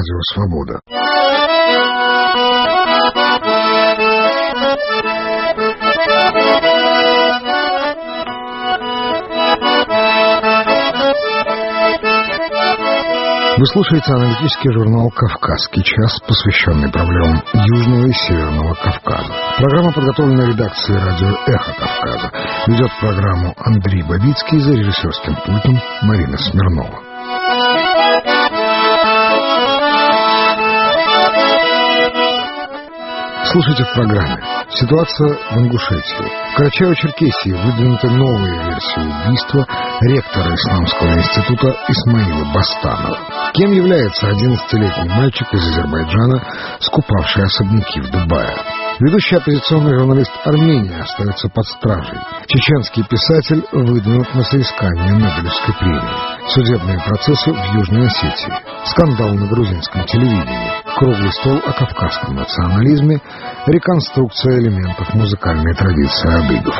Радио Свобода. Вы слушаете аналитический журнал «Кавказский час», посвященный проблемам Южного и Северного Кавказа. Программа подготовлена редакцией радио «Эхо Кавказа». Ведет программу Андрей Бабицкий, за режиссерским пультом Марина Смирнова. Слушайте в программе. Ситуация в Ингушетии. В Карачаево-Черкесии выдвинуты новые версии убийства ректора Исламского института Исмаила Бастанова. Кем является 11-летний мальчик из Азербайджана, скупавший особняки в Дубае? Ведущий оппозиционный журналист Армении остается под стражей. Чеченский писатель выдвинут на соискание Нобелевской премии. Судебные процессы в Южной Осетии. Скандал на грузинском телевидении. Круглый стол о кавказском национализме. Реконструкция элементов музыкальной традиции адыгов.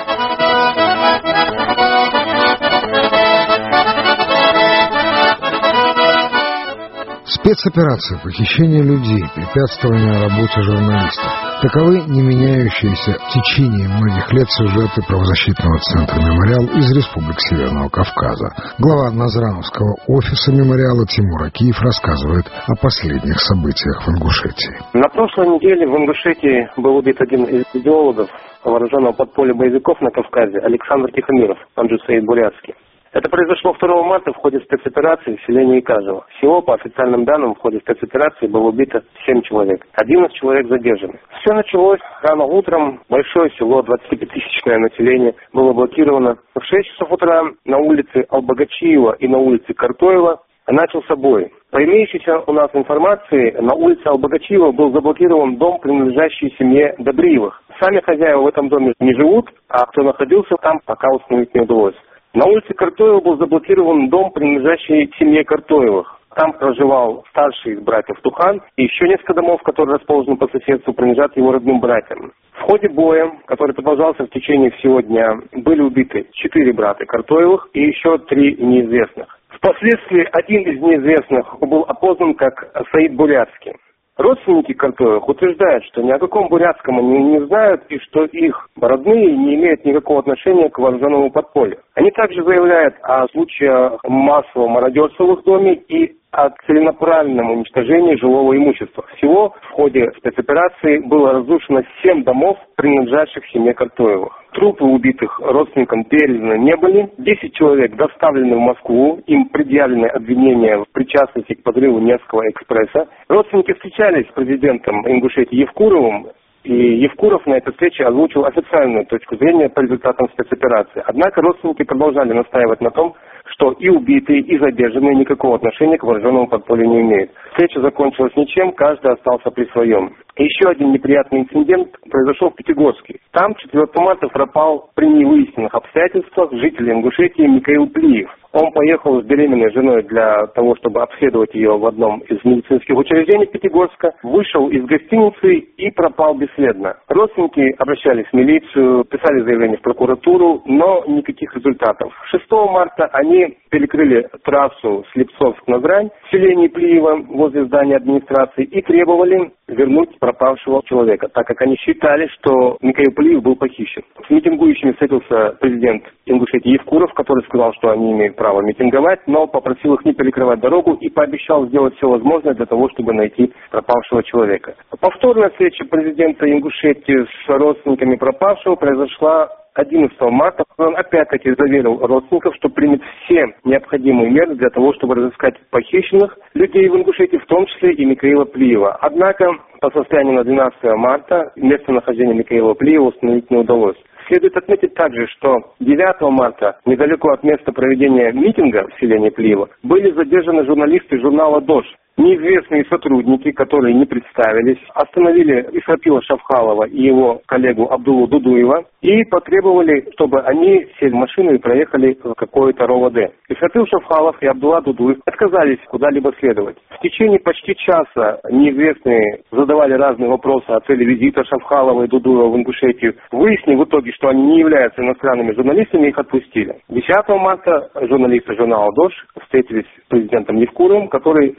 Спецоперация, похищение людей, препятствование работе журналистов. Таковы не меняющиеся в течение многих лет сюжеты правозащитного центра «Мемориал» из республик Северного Кавказа. Глава Назрановского офиса «Мемориала» Тимур Акиев рассказывает о последних событиях в Ингушетии. На прошлой неделе в Ингушетии был убит один из идеологов вооруженного подполья боевиков на Кавказе, Александр Тихомиров, он же Саид Бурятский. Это произошло 2 марта в ходе спецоперации в селении Икажево. Всего, по официальным данным, в ходе спецоперации было убито 7 человек. 11 человек задержаны. Все началось рано утром. Большое село, 25-тысячное население, было блокировано. В 6 часов утра на улице Албагачиева и на улице Картоева начался бой. По имеющейся у нас информации, на улице Албагачиева был заблокирован дом, принадлежащий семье Добриевых. Сами хозяева в этом доме не живут, а кто находился там, пока установить не удалось. На улице Картоева был заблокирован дом, принадлежащий семье Картоевых. Там проживал старший из братьев Тухан, и еще несколько домов, которые расположены по соседству, принадлежат его родным братьям. В ходе боя, который продолжался в течение всего дня, были убиты 4 брата Картоевых и еще 3 неизвестных. Впоследствии один из неизвестных был опознан как Саид Бурятский. Родственники Картоевых утверждают, что ни о каком бурятском они не знают и что их родные не имеют никакого отношения к вооруженному подполью. Они также заявляют о случае массового мародерства в их доме и о целенаправленном уничтожении жилого имущества. Всего в ходе спецоперации было разрушено 7 домов, принадлежащих семье Картоевых. Трупы убитых родственникам переданы не были. 10 человек доставлены в Москву. Им предъявлены обвинения в причастности к подрыву Невского экспресса. Родственники встречались с президентом Ингушетии Евкуровым. И Евкуров на этой встрече озвучил официальную точку зрения по результатам спецоперации. Однако родственники продолжали настаивать на том, что и убитые, и задержанные никакого отношения к вооруженному подполью не имеют. Встреча закончилась ничем, каждый остался при своем. Еще один неприятный инцидент произошел в Пятигорске. Там 4 марта пропал при невыясненных обстоятельствах житель Ингушетии Микаил Плиев. Он поехал с беременной женой для того, чтобы обследовать ее в одном из медицинских учреждений Пятигорска, вышел из гостиницы и пропал бесследно. Родственники обращались в милицию, писали заявление в прокуратуру, но никаких результатов. 6 марта они перекрыли трассу Слепцовск-Назрань в селении Плиева возле здания администрации и требовали вернуть пропавшего человека, так как они считали, что Микаил Плиев был похищен. С митингующими встретился президент Ингушетии Евкуров, который сказал, что они имеют право митинговать, но попросил их не перекрывать дорогу и пообещал сделать все возможное для того, чтобы найти пропавшего человека. Повторная встреча президента Ингушетии с родственниками пропавшего произошла 11 марта. Он опять-таки заверил родственников, что примет все необходимые меры для того, чтобы разыскать похищенных людей в Ингушетии, в том числе и Микаила Плиева. Однако, по состоянию на 12 марта местонахождение Микаила Плиева установить не удалось. Следует отметить также, что 9 марта, недалеко от места проведения митинга в селении Плиева, были задержаны журналисты журнала «Дождь». Неизвестные сотрудники, которые не представились, остановили Исрапила Шавхалова и его коллегу Абдулу Дудуева и потребовали, чтобы они сели в машину и проехали в какое-то РОВД. Исрапил Шавхалов и Абдулла Дудуев отказались куда-либо следовать. В течение почти часа неизвестные задавали разные вопросы о цели визита Шавхалова и Дудуева в Ингушетию. Выяснив в итоге, что они не являются иностранными журналистами, их отпустили. 10 марта журналисты журнала «Дождь» встретились с президентом Евкуровым, который сказал,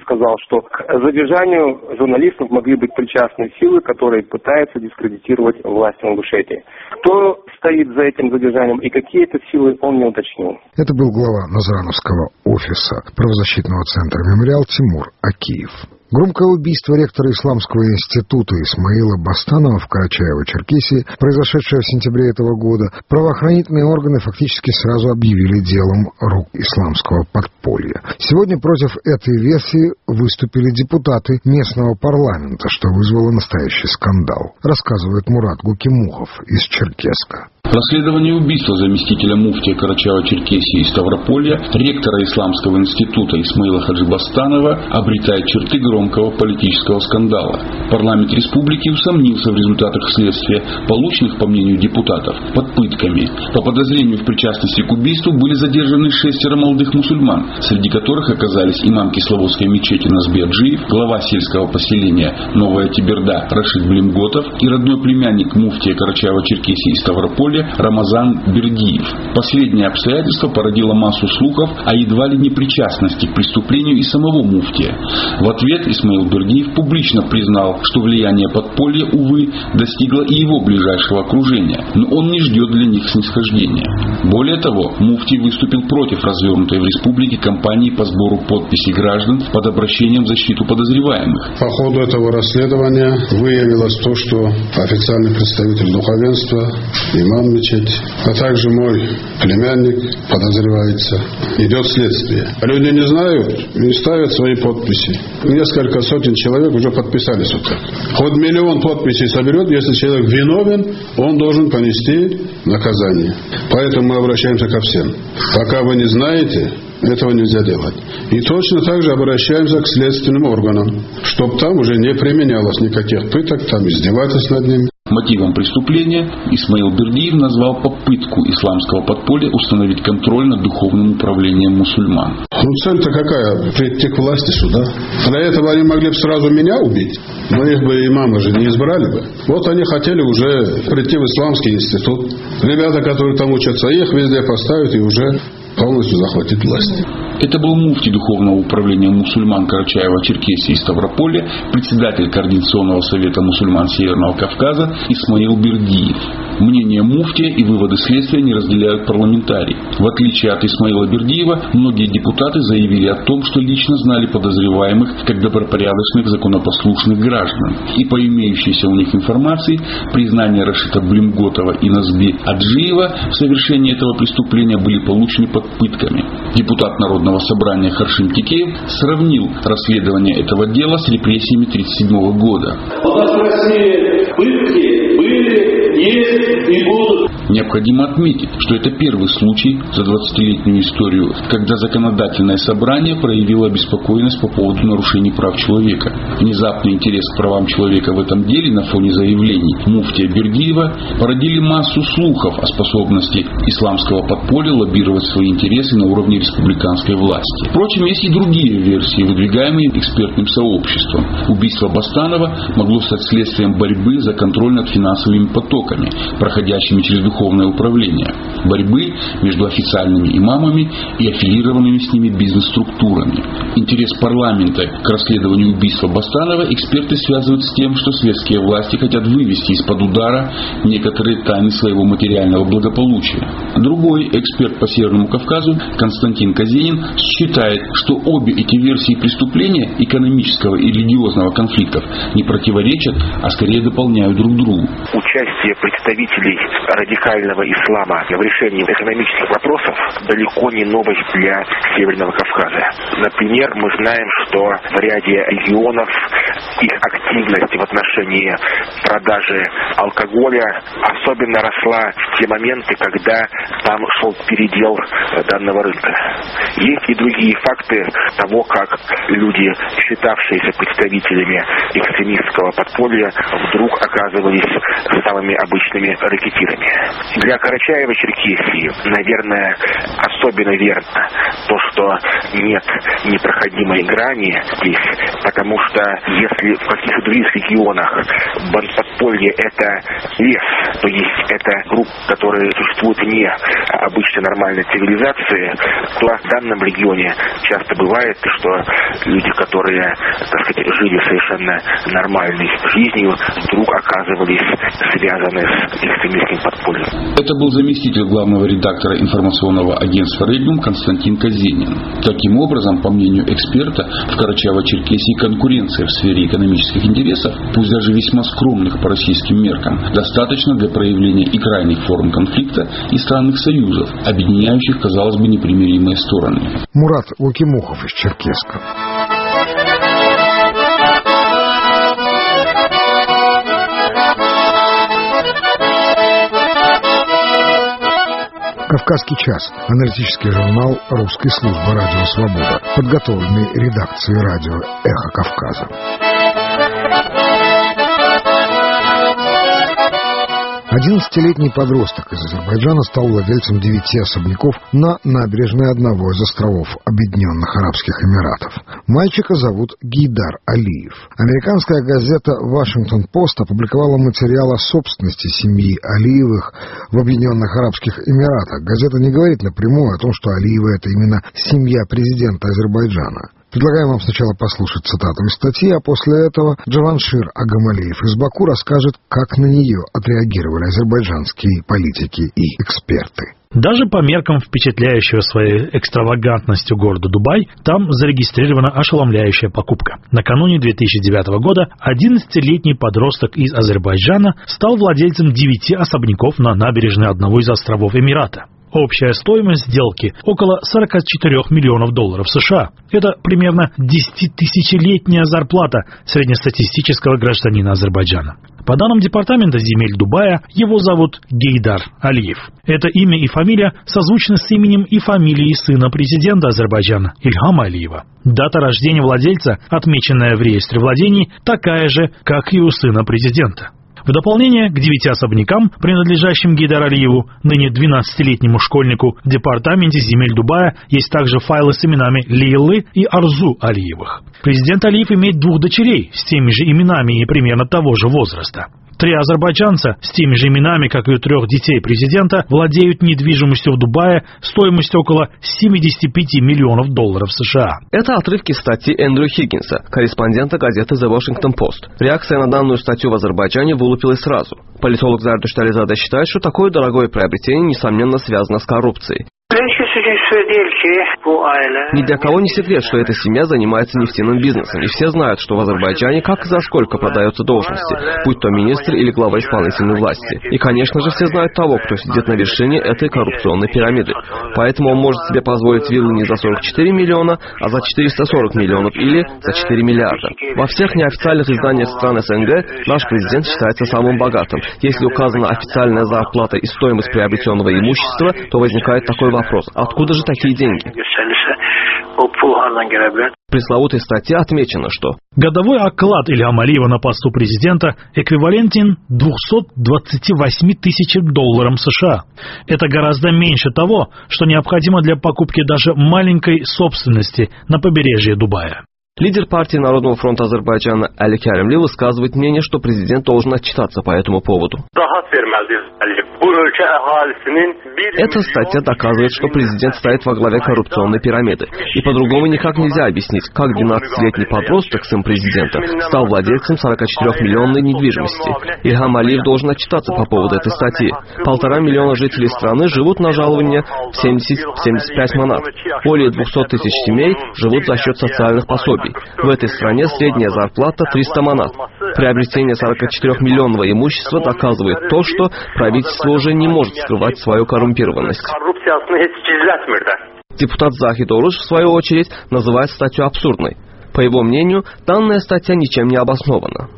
что к задержанию журналистов могли быть причастны силы, которые пытаются дискредитировать власть в Ингушетии. Кто стоит за этим задержанием и какие это силы, он не уточнил. Это был глава Назрановского офиса правозащитного центра «Мемориал» Тимур Акиев. Громкое убийство ректора Исламского института Исмаила Бастанова в Карачаево-Черкесии, произошедшее в сентябре этого года, правоохранительные органы фактически сразу объявили делом рук исламского подполья. Сегодня против этой версии выступили депутаты местного парламента, что вызвало настоящий скандал, рассказывает Мурат Гукимухов из Черкесска. Расследование убийства заместителя муфтия Карачаево-Черкесии и Ставрополья, ректора Исламского института Исмаила Хаджибастанова, обретает черты громкого политического скандала. Парламент республики усомнился в результатах следствия, полученных, по мнению депутатов, под пытками. По подозрению в причастности к убийству были задержаны 6 молодых мусульман, среди которых оказались имам Кисловодской мечети Назби Аджиев, глава сельского поселения Новая Тиберда Рашид Блимготов и родной племянник муфтия Карачаево-Черкесии и Ставрополья Рамазан Бердиев. Последнее обстоятельство породило массу слухов о едва ли не причастности к преступлению и самого муфтия. В ответ Исмаил Бердиев публично признал, что влияние подполья, увы, достигло и его ближайшего окружения, но он не ждет для них снисхождения. Более того, муфтий выступил против развернутой в республике кампании по сбору подписей граждан под обращением в защиту подозреваемых. По ходу этого расследования выявилось то, что официальный представитель духовенства, имам мечети, а также мой племянник подозревается. Идет следствие. Люди не знают, не ставят свои подписи. Несколько сотен человек уже подписались вот так. Хоть 1 миллион подписей соберет, если человек виновен, он должен понести наказание. Поэтому мы обращаемся ко всем. Пока вы не знаете, этого нельзя делать. И точно так же обращаемся к следственным органам, чтобы там уже не применялось никаких пыток, там издевательств над ними. Мотивом преступления Исмаил Бердиев назвал попытку исламского подполья установить контроль над духовным управлением мусульман. Цель-то какая? Прийти к власти сюда. Для этого они могли бы сразу меня убить, но их бы имамы же не избрали бы. Вот они хотели уже прийти в исламский институт. Ребята, которые там учатся, их везде поставят и уже полностью захватить власть. Это был муфтий Духовного управления мусульман Карачаева-Черкесии и Ставрополья, председатель Координационного совета мусульман Северного Кавказа Исмаил Бердиев. Мнение муфтия и выводы следствия не разделяют парламентарии. В отличие от Исмаила Бердиева, многие депутаты заявили о том, что лично знали подозреваемых как добропорядочных, законопослушных граждан. И по имеющейся у них информации, признания Рашида Блимготова и Назби Аджиева в совершении этого преступления были получены под пытками. Депутат Народного собрания Харшим Тикеев сравнил расследование этого дела с репрессиями 1937 года. У нас в России пытки были, есть и будут. Необходимо отметить, что это первый случай за 20-летнюю историю, когда законодательное собрание проявило обеспокоенность по поводу нарушений прав человека. Внезапный интерес к правам человека в этом деле на фоне заявлений муфтия Бердиева породили массу слухов о способности исламского подполья лоббировать свои интересы на уровне республиканской власти. Впрочем, есть и другие версии, выдвигаемые экспертным сообществом. Убийство Бастанова могло стать следствием борьбы за контроль над финансовыми потоками, проходящими через духовное управление, борьбы между официальными имамами и аффилированными с ними бизнес-структурами. Интерес парламента к расследованию убийства Бастанова эксперты связывают с тем, что светские власти хотят вывести из-под удара некоторые тайны своего материального благополучия. Другой эксперт по Северному Кавказу Константин Казенин считает, что обе эти версии преступления, экономического и религиозного конфликтов, не противоречат, а скорее дополняют друг друга. Участие представителей радикального ислама в решении экономических вопросов далеко не новость для Северного Кавказа. Например, мы знаем, что в ряде регионов их активность в отношении продажи алкоголя особенно росла в те моменты, когда там шел передел данного рынка. Есть и другие факты того, как люди, считавшиеся представителями экстремистского подполья, вдруг оказывались самыми обычными рэкетирами. Для Карачаева-Черкесии, наверное, особенно верно то, что нет непроходимой грани здесь, потому что если в каких-то других регионах бандподполье — это лес, то есть это группы, которые существуют вне обычной нормальной цивилизации, то в данном регионе часто бывает, что люди, которые, так сказать, жили совершенно нормальной жизнью, вдруг оказывались связаны с экстремистским подпольем. Это был заместитель главного редактора информационного агентства «Регнум» Константин Казенин. Таким образом, по мнению эксперта, в Карачаево-Черкесии конкуренция в сфере экономических интересов, пусть даже весьма скромных по российским меркам, достаточно для проявления и крайних форм конфликта, и странных союзов, объединяющих, казалось бы, непримиримые стороны. Мурат Лукимухов из Черкесска. «Кавказский час» – аналитический журнал русской службы «Радио Свобода», подготовленный редакцией радио «Эхо Кавказа». 11-летний подросток из Азербайджана стал владельцем 9 особняков на набережной одного из островов Объединенных Арабских Эмиратов. Мальчика зовут Гейдар Алиев. Американская газета «Вашингтон-Пост» опубликовала материал о собственности семьи Алиевых в Объединенных Арабских Эмиратах. Газета не говорит напрямую о том, что Алиевы — это именно семья президента Азербайджана. Предлагаем вам сначала послушать цитату из статьи, а после этого Джаваншир Агамалиев из Баку расскажет, как на нее отреагировали азербайджанские политики и эксперты. Даже по меркам впечатляющего своей экстравагантностью города Дубай, там зарегистрирована ошеломляющая покупка. Накануне 2009 года 11-летний подросток из Азербайджана стал владельцем 9 особняков на набережной одного из островов Эмирата. Общая стоимость сделки около $44 миллионов США. Это примерно 10-тысячелетняя зарплата среднестатистического гражданина Азербайджана. По данным Департамента земель Дубая, его зовут Гейдар Алиев. Это имя и фамилия созвучны с именем и фамилией сына президента Азербайджана Ильхама Алиева. Дата рождения владельца, отмеченная в реестре владений, такая же, как и у сына президента. В дополнение к 9 особнякам, принадлежащим Гейдару Алиеву, ныне 12-летнему школьнику, в Департаменте земель Дубая есть также файлы с именами Лейлы и Арзу Алиевых. Президент Алиев имеет 2 дочерей с теми же именами и примерно того же возраста. 3 азербайджанца с теми же именами, как и у 3 детей президента, владеют недвижимостью в Дубае стоимостью около $75 миллионов США. Это отрывки статьи Эндрю Хиггинса, корреспондента газеты The Washington Post. Реакция на данную статью в Азербайджане вылупилась сразу. Политолог Зардуш Ализада считает, что такое дорогое приобретение, несомненно, связано с коррупцией. Ни для кого не секрет, что эта семья занимается нефтяным бизнесом, и все знают, что в Азербайджане как и за сколько продаются должности, будь то министр или глава исполнительной власти. И, конечно же, все знают того, кто сидит на вершине этой коррупционной пирамиды. Поэтому он может себе позволить виллу не за 44 миллиона, а за 440 миллионов или за 4 миллиарда. Во всех неофициальных изданиях стран СНГ наш президент считается самым богатым. Если указана официальная зарплата и стоимость приобретенного имущества, то возникает такой вопрос: откуда же такие деньги? В пресловутой статье отмечено, что годовой оклад Ильхама Алиева на посту президента эквивалентен $228 тысячам США. Это гораздо меньше того, что необходимо для покупки даже маленькой собственности на побережье Дубая. Лидер партии Народного фронта Азербайджана Али Каримли высказывает мнение, что президент должен отчитаться по этому поводу. Эта статья доказывает, что президент стоит во главе коррупционной пирамиды. И по-другому никак нельзя объяснить, как 12-летний подросток, сын президента, стал владельцем 44-миллионной недвижимости. Ильхам Алиев должен отчитаться по поводу этой статьи. 1,5 миллиона жителей страны живут на жалование в 70-75 манат. Более 200 тысяч семей живут за счет социальных пособий. В этой стране средняя зарплата 300 манат. Приобретение 44-миллионного имущества доказывает то, что правительство уже не может скрывать свою коррумпированность. Депутат Захид Оруш, в свою очередь, называет статью абсурдной. По его мнению, данная статья ничем не обоснована.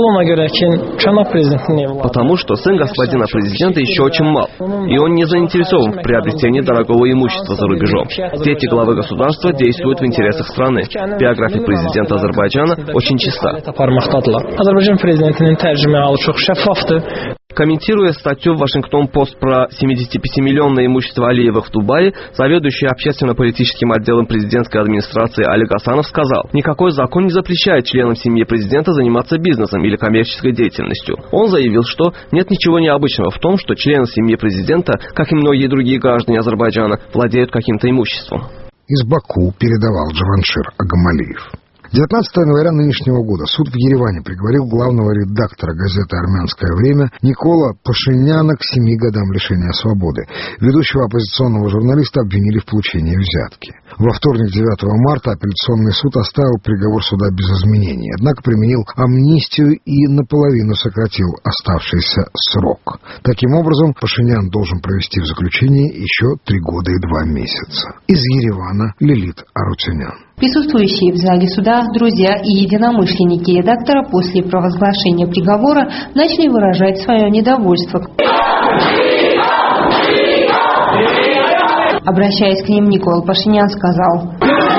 Потому что сын господина президента еще очень мал, и он не заинтересован в приобретении дорогого имущества за рубежом. Дети главы государства действуют в интересах страны. Биография президента Азербайджана очень чиста. Комментируя статью в Вашингтон-Пост про 75-миллионное имущество Алиевых в Дубае, заведующий общественно-политическим отделом президентской администрации Олег Асанов сказал: никакой закон не запрещает членам семьи президента заниматься бизнесом или коммерческой деятельностью. Он заявил, что нет ничего необычного в том, что члены семьи президента, как и многие другие граждане Азербайджана, владеют каким-то имуществом. Из Баку передавал Джаваншир Агамалиев. 19 января нынешнего года суд в Ереване приговорил главного редактора газеты «Армянское время» Никола Пашиняна к 7 годам лишения свободы. Ведущего оппозиционного журналиста обвинили в получении взятки. Во вторник, 9 марта, апелляционный суд оставил приговор суда без изменений, однако применил амнистию и наполовину сократил оставшийся срок. Таким образом, Пашинян должен провести в заключении еще 3 года и 2 месяца. Из Еревана Лилит Арутюнян. Присутствующие в зале суда друзья и единомышленники редактора после провозглашения приговора начали выражать свое недовольство. Обращаясь к ним, Никола Пашинян сказал: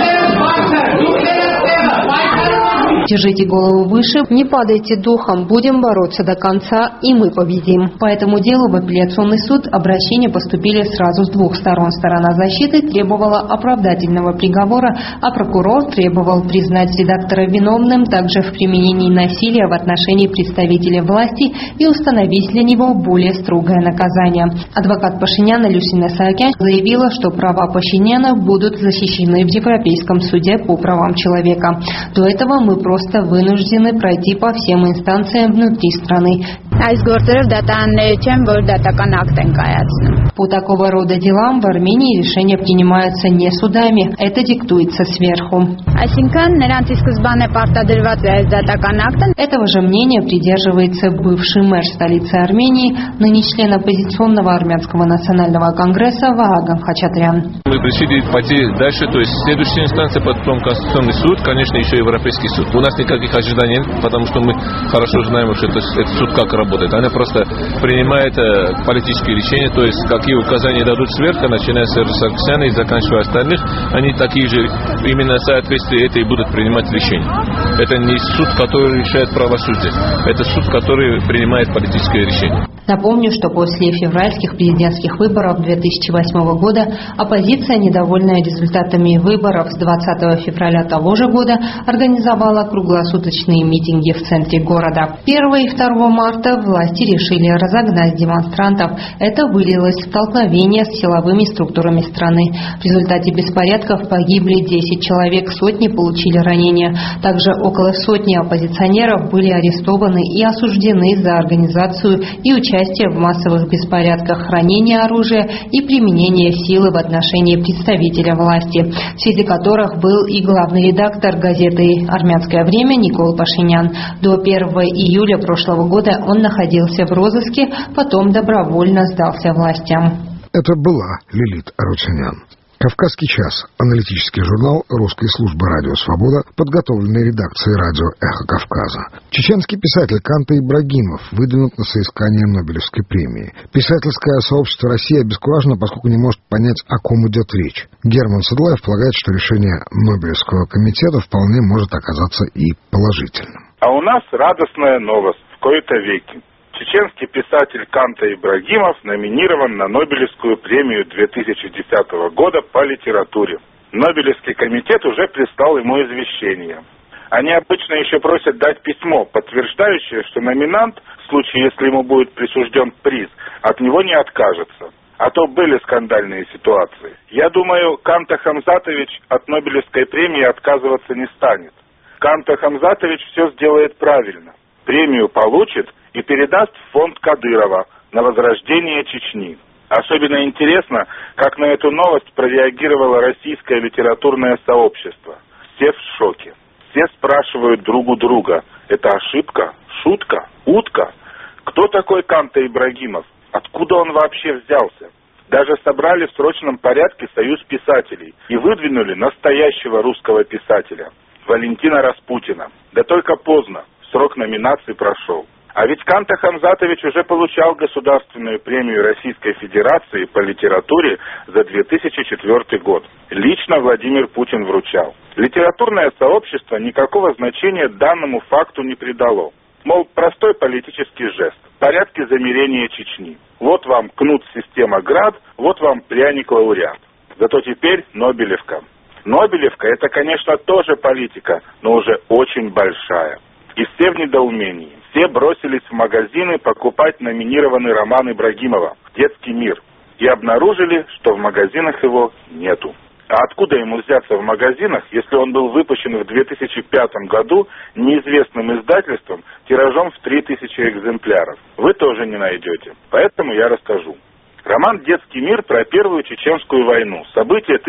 держите голову выше, не падайте духом, будем бороться до конца, и мы победим. По этому делу в апелляционный суд обращения поступили сразу с 2 сторон. Сторона защиты требовала оправдательного приговора, а прокурор требовал признать редактора виновным также в применении насилия в отношении представителей власти и установить для него более строгое наказание. Адвокат Пашиняна Люсина Саакян заявила, что права Пашиняна будут защищены в Европейском суде по правам человека. До этого мы просто вынуждены пройти по всем инстанциям внутри страны. По такого рода делам в Армении решения принимаются не судами, это диктуется сверху. Этого же мнения придерживается бывший мэр столицы Армении, ныне член оппозиционного армянского национального конгресса Вааган Хачатрян. Мы решили пойти дальше, то есть следующая инстанция, потом Конституционный суд, конечно, еще Европейский суд. У нас никаких ожиданий нет, потому что мы хорошо знаем, что этот суд как работает. Она просто принимает политические решения, то есть какие указания дадут сверху, начиная с Саркисяна и заканчивая остальных, они такие же, именно в соответствии это и будут принимать решения. Это не суд, который решает правосудие, это суд, который принимает политическое решение. Напомню, что после февральских президентских выборов 2008 года оппозиция, недовольная результатами выборов с 20 февраля того же года, организовала круглосуточные митинги в центре города. 1 и 2 марта власти решили разогнать демонстрантов. Это вылилось в столкновение с силовыми структурами страны. В результате беспорядков погибли 10 человек, сотни получили ранения. Также около сотни оппозиционеров были арестованы и осуждены за организацию и участие в массовых беспорядках, хранение оружия и применение силы в отношении представителя власти, среди которых был и главный редактор газеты «Армянское время» Никола Пашинян. До 1 июля прошлого года он находился в розыске, потом добровольно сдался властям. Это была Лилит Арутюнян. «Кавказский час» – аналитический журнал русской службы «Радио Свобода», подготовленной редакцией радио «Эхо Кавказа». Чеченский писатель Канта Ибрагимов выдвинут на соискание Нобелевской премии. Писательское сообщество России обескуражено, поскольку не может понять, о ком идет речь. Герман Седлаев полагает, что решение Нобелевского комитета вполне может оказаться и положительным. А у нас радостная новость в кои-то веки. Чеченский писатель Канта Ибрагимов номинирован на Нобелевскую премию 2010 года по литературе. Нобелевский комитет уже прислал ему извещение. Они обычно еще просят дать письмо, подтверждающее, что номинант, в случае, если ему будет присужден приз, от него не откажется. А то были скандальные ситуации. Я думаю, Канта Хамзатович от Нобелевской премии отказываться не станет. Канта Хамзатович все сделает правильно. Премию получит и передаст в фонд Кадырова на возрождение Чечни. Особенно интересно, как на эту новость прореагировало российское литературное сообщество. Все в шоке. Все спрашивают друг у друга: это ошибка? Шутка? Утка? Кто такой Канта Ибрагимов? Откуда он вообще взялся? Даже собрали в срочном порядке союз писателей и выдвинули настоящего русского писателя – Валентина Распутина. Да только поздно, срок номинации прошел. А ведь Канта Хамзатович уже получал государственную премию Российской Федерации по литературе за 2004 год. Лично Владимир Путин вручал. Литературное сообщество никакого значения данному факту не придало. Мол, простой политический жест. в порядке замирения Чечни. Вот вам кнут-система ГРАД, вот вам пряник-лауреат. Зато теперь Нобелевка. Нобелевка – это, конечно, тоже политика, но уже очень большая. И все в недоумении. Все бросились в магазины покупать номинированный роман Ибрагимова «Детский мир». И обнаружили, что в магазинах его нету. А откуда ему взяться в магазинах, если он был выпущен в 2005 году неизвестным издательством тиражом в 3000 экземпляров? Вы тоже не найдете. Поэтому я расскажу. Роман «Детский мир» про Первую Чеченскую войну. События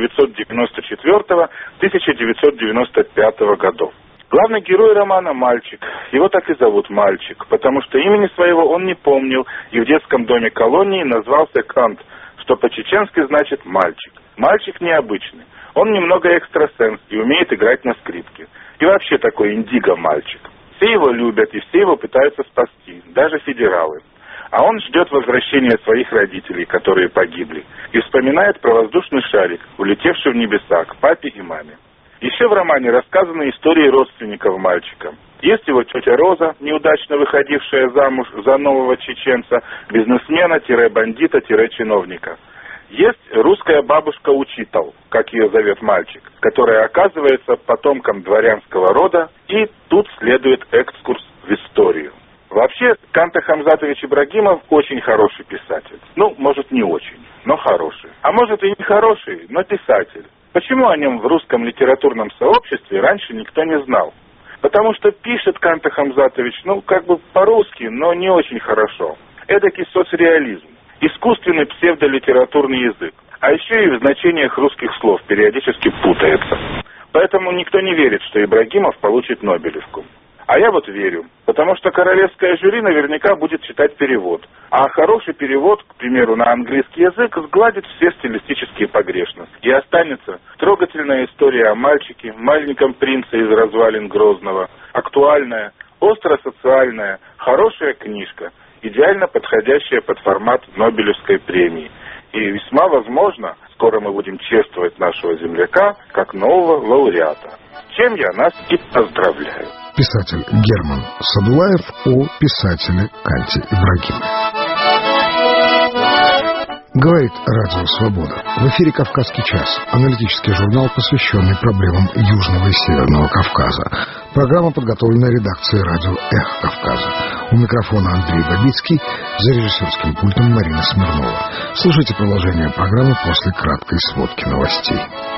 1994-1995 годов. Главный герой романа – мальчик. Его так и зовут Мальчик, потому что имени своего он не помнил и в детском доме колонии назвался Кант, что по-чеченски значит «мальчик». Мальчик необычный. Он немного экстрасенс и умеет играть на скрипке. И вообще такой индиго-мальчик. Все его любят и все его пытаются спасти, даже федералы. А он ждет возвращения своих родителей, которые погибли, и вспоминает про воздушный шарик, улетевший в небеса к папе и маме. Еще в романе рассказаны истории родственников мальчика. Есть его тетя Роза, неудачно выходившая замуж за нового чеченца, бизнесмена-бандита-чиновника. Есть русская бабушка-учител, как ее зовет мальчик, которая оказывается потомком дворянского рода, и тут следует экскурс в историю. Вообще, Канта Хамзатович Ибрагимов очень хороший писатель. Ну, может, не очень, но хороший. А может, и не хороший, но писатель. Почему о нем в русском литературном сообществе раньше никто не знал? Потому что пишет Канта Хамзатович, как бы по-русски, но не очень хорошо. Эдакий соцреализм, искусственный псевдолитературный язык. А еще и в значениях русских слов периодически путается. Поэтому никто не верит, что Ибрагимов получит Нобелевку. А я вот верю, потому что королевское жюри наверняка будет читать перевод. А хороший перевод, к примеру, на английский язык, сгладит все стилистические погрешности. И останется трогательная история о мальчике, маленьком принце из развалин Грозного, актуальная, остро-социальная, хорошая книжка, идеально подходящая под формат Нобелевской премии. И весьма возможно, скоро мы будем чествовать нашего земляка как нового лауреата. Чем я нас и поздравляю. Писатель Герман Садулаев о писателе Канте Ибрагимове. Говорит Радио Свобода. В эфире «Кавказский час». Аналитический журнал, посвященный проблемам Южного и Северного Кавказа. Программа подготовлена редакцией радио «Эхо Кавказа». У микрофона Андрей Бабицкий, за режиссерским пультом Марина Смирнова. Слушайте продолжение программы после краткой сводки новостей.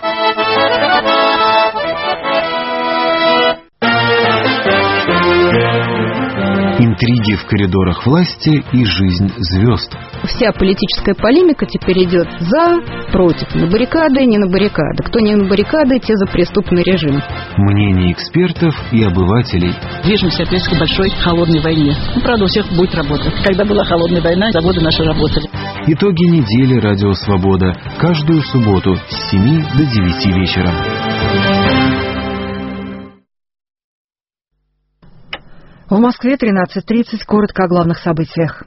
Интриги в коридорах власти и жизнь звезд. Вся политическая полемика теперь идет за, против, на баррикады, не на баррикады. Кто не на баррикады, те за преступный режим. Мнения экспертов и обывателей. Движемся опять к большой холодной войне. Правда, у всех будет работать. Когда была холодная война, заводы наши работали. Итоги недели Радио Свобода. Каждую субботу с 7 до 9 вечера. В Москве 13:30. Коротко о главных событиях.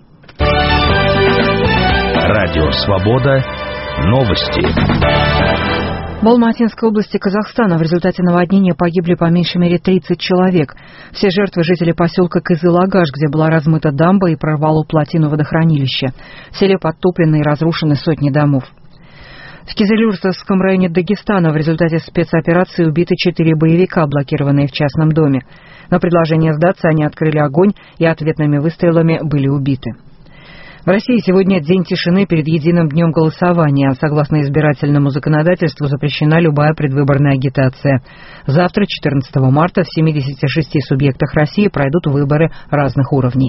Радио Свобода. Новости. В Алматинской области Казахстана в результате наводнения погибли по меньшей мере 30 человек. Все жертвы — жители поселка Кызыл-Агаш, где была размыта дамба и прорвало плотину водохранилища. В селе подтоплены и разрушены сотни домов. В Кизилюртовском районе Дагестана в результате спецоперации убиты 4 боевика, блокированные в частном доме. На предложение сдаться они открыли огонь и ответными выстрелами были убиты. В России сегодня день тишины перед единым днем голосования. Согласно избирательному законодательству, запрещена любая предвыборная агитация. Завтра, 14 марта, в 76 субъектах России пройдут выборы разных уровней.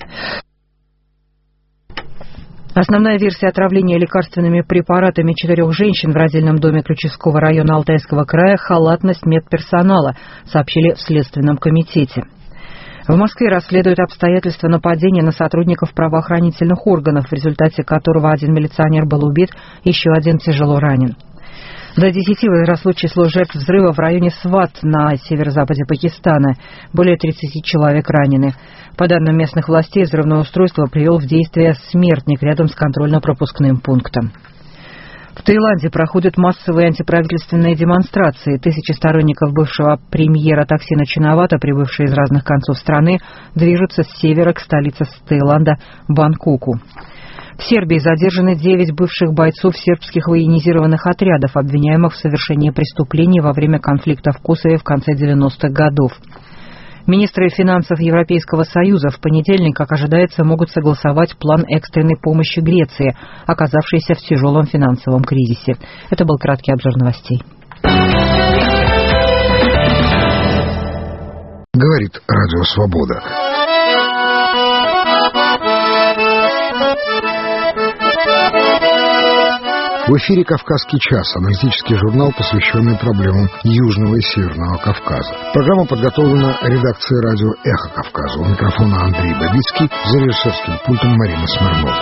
Основная версия отравления лекарственными препаратами 4 женщин в родильном доме Ключевского района Алтайского края — халатность медперсонала, сообщили в Следственном комитете. В Москве расследуют обстоятельства нападения на сотрудников правоохранительных органов, в результате которого 1 милиционер был убит, еще 1 тяжело ранен. До 10 возросло число жертв взрыва в районе Сват на северо-западе Пакистана. Более 30 человек ранены. По данным местных властей, взрывное устройство привел в действие смертник рядом с контрольно-пропускным пунктом. В Таиланде проходят массовые антиправительственные демонстрации. Тысячи сторонников бывшего премьера Таксина Чинавата, прибывшие из разных концов страны, движутся с севера к столице Таиланда Бангкоку. В Сербии задержаны 9 бывших бойцов сербских военизированных отрядов, обвиняемых в совершении преступлений во время конфликта в Косове в конце 90-х годов. Министры финансов Европейского Союза в понедельник, как ожидается, могут согласовать план экстренной помощи Греции, оказавшейся в тяжелом финансовом кризисе. Это был краткий обзор новостей. Говорит Радио Свобода. В эфире «Кавказский час», аналитический журнал, посвященный проблемам Южного и Северного Кавказа. Программа подготовлена редакцией радио «Эхо Кавказа». У микрофона Андрей Бабицкий, за режиссерским пультом Марина Смирнова.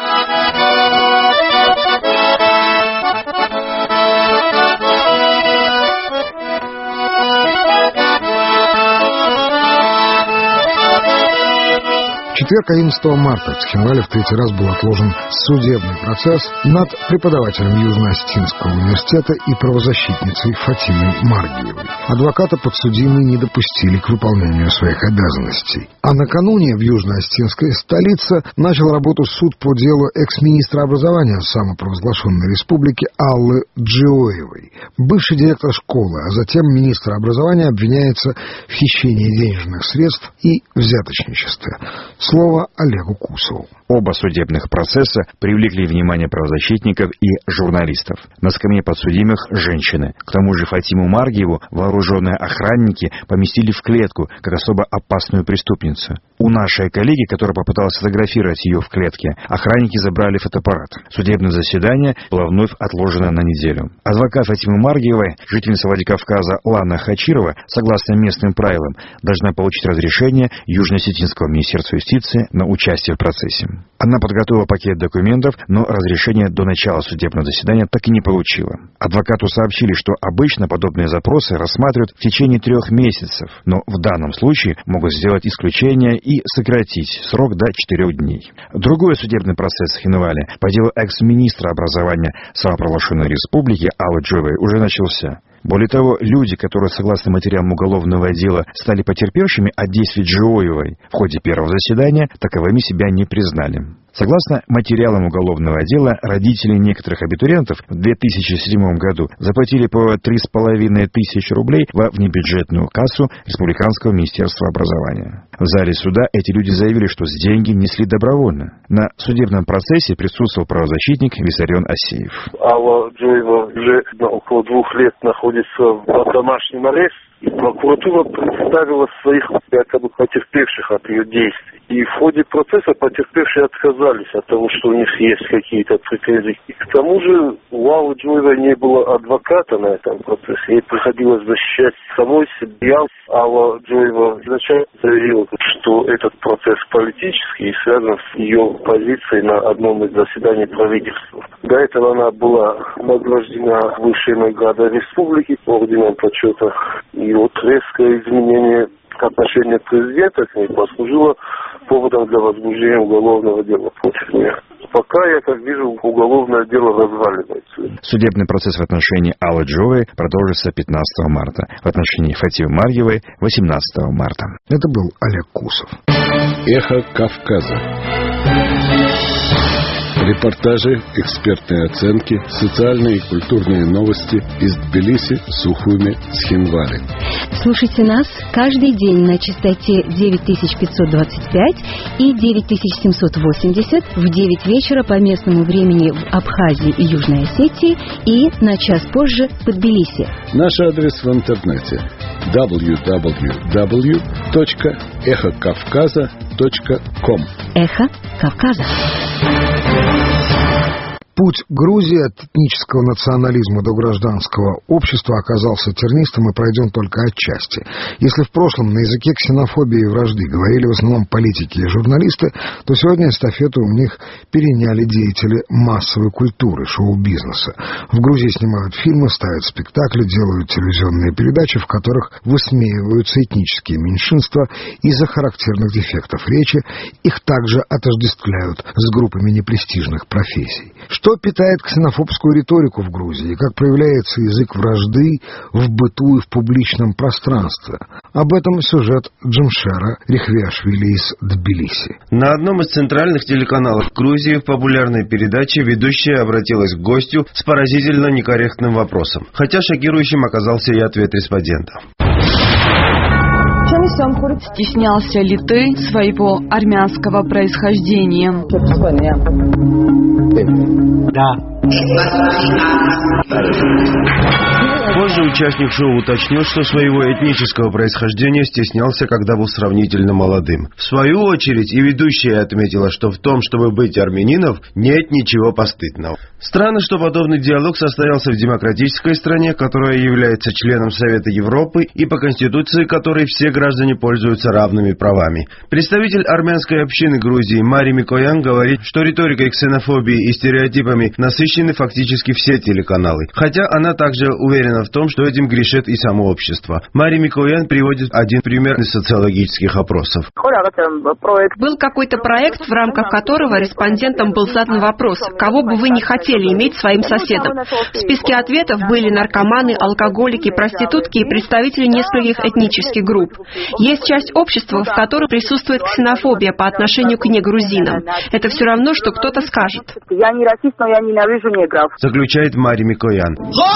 В четверг, 11 марта, в Цхинвале в третий раз был отложен судебный процесс над преподавателем Южно-Осетинского университета и правозащитницей Фатимой Маргиевой. Адвоката подсудимые не допустили к выполнению своих обязанностей. А накануне в Южно-Осетинской столице начал работу суд по делу экс-министра образования самопровозглашенной республики Аллы Джиоевой. Бывший директор школы, а затем министр образования обвиняется в хищении денежных средств и взяточничестве. Слово Олегу Кусову. Оба судебных процесса привлекли внимание правозащитников и журналистов. На скамье подсудимых женщины. К тому же Фатиму Маргиеву вооруженные охранники поместили в клетку, как особо опасную преступницу. У нашей коллеги, которая попыталась сфотографировать ее в клетке, охранники забрали фотоаппарат. Судебное заседание было вновь отложено на неделю. Адвокат Фатимы Маргиевой, жительница Владикавказа Лана Хачирова, согласно местным правилам, должна получить разрешение Южно-Осетинского министерства юстиции на участие в процессе. Она подготовила пакет документов, но разрешения до начала судебного заседания так и не получила. Адвокату сообщили, что обычно подобные запросы рассматривают в течение 3 месяцев, но в данном случае могут сделать исключение и сократить срок до 4 дней. Другой судебный процесс в Цхинвале по делу экс-министра образования самопровозглашенной республики Аллы Джиоевой уже начался. Более того, люди, которые, согласно материалам уголовного дела, стали потерпевшими от действий Джиоевой в ходе первого заседания, таковыми себя не признали. Согласно материалам уголовного дела, родители некоторых абитуриентов в 2007 году заплатили по 3,5 тысячи рублей во внебюджетную кассу Республиканского министерства образования. В зале суда эти люди заявили, что деньги несли добровольно. На судебном процессе присутствовал правозащитник Виссарион Асеев. Алла Джиоева уже около 2 лет находится под домашним арестом. И прокуратура представила своих якобы потерпевших от ее действий. И в ходе процесса потерпевшие отказались от того, что у них есть какие-то претензии. И к тому же у Аллы Джиоевой не было адвоката на этом процессе. Ей приходилось защищать самой себя. Алла Джиоева изначально заявила, что этот процесс политический и связан с ее позицией на одном из заседаний правительства. До этого она была награждена высшей наградой республики, орденом почета. И вот резкое изменение отношения президента к ней послужило поводом для возбуждения уголовного дела против нее. Пока, я как вижу, уголовное дело разваливается. Судебный процесс в отношении Аллы Джиоевой продолжится 15 марта. В отношении Фатимы Маргиевой 18 марта. Это был Олег Кусов. Эхо Кавказа. Репортажи, экспертные оценки, социальные и культурные новости из Тбилиси, Сухуми, Цхинвали. Слушайте нас каждый день на частоте 9525 и 9780 в 9 вечера по местному времени в Абхазии и Южной Осетии и на час позже в Тбилиси. Наш адрес в интернете www.эхокавказа.com. Эхо Кавказа. Путь Грузии от этнического национализма до гражданского общества оказался тернистым и пройден только отчасти. Если в прошлом на языке ксенофобии и вражды говорили в основном политики и журналисты, то сегодня эстафету у них переняли деятели массовой культуры, шоу-бизнеса. В Грузии снимают фильмы, ставят спектакли, делают телевизионные передачи, в которых высмеиваются этнические меньшинства из-за характерных дефектов речи, их также отождествляют с группами непрестижных профессий. Что Что питает ксенофобскую риторику в Грузии? Как проявляется язык вражды в быту и в публичном пространстве? Об этом сюжет Джемшера Рихвиашвили из Тбилиси. На одном из центральных телеканалов Грузии в популярной передаче ведущая обратилась к гостю с поразительно некорректным вопросом. Хотя шокирующим оказался и ответ респондента. Стеснялся ли ты своего армянского происхождения? Да. Позже участник шоу уточнил, что своего этнического происхождения стеснялся, когда был сравнительно молодым. В свою очередь и ведущая отметила, что в том, чтобы быть армянином, нет ничего постыдного. Странно, что подобный диалог состоялся в демократической стране, которая является членом Совета Европы и по Конституции которой все граждане пользуются равными правами. Представитель армянской общины Грузии Мари Микоян говорит, что риторикой ксенофобии и стереотипами насыщены фактически все телеканалы. Хотя она также уверена в том, что этим грешит и само общество. Мари Микоян приводит один пример из социологических опросов. Был какой-то проект, в рамках которого респондентам был задан вопрос, кого бы вы не хотели иметь своим соседом. В списке ответов были наркоманы, алкоголики, проститутки и представители нескольких этнических групп. Есть часть общества, в которой присутствует ксенофобия по отношению к негрузинам. Это все равно, что кто-то скажет. Я не расист, но я ненавижу негров. Заключает Мари Микоян.